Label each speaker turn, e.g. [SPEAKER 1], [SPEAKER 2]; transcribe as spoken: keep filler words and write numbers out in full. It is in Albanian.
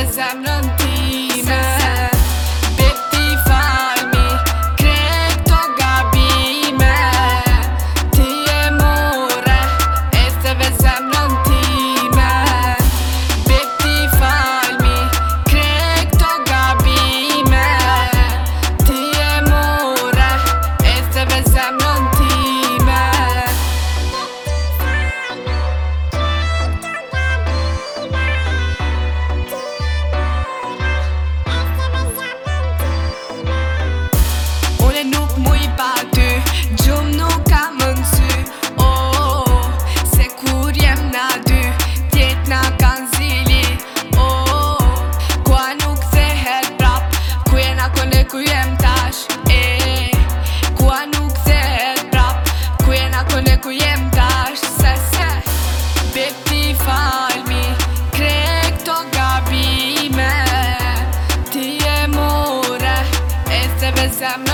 [SPEAKER 1] me zemrën time. Bip ti falmi krejt këto gabime. Ti e more e se ve zemrën time. Bip ti falmi krejt këto gabime. Ti e more e se ve zemrën time. Nuk muj pa ty, gjumë nuk kam mëndsy. Oh, se kur jem na dy, tjet na kan zili. Oh, kua nuk thehet prap, ku jena kone ku jem tash. Eh, kua nuk thehet prap, ku jena kone ku jem tash. Se se, bip ti falmi krejt këto gabime. Ti e more e se ve zemrën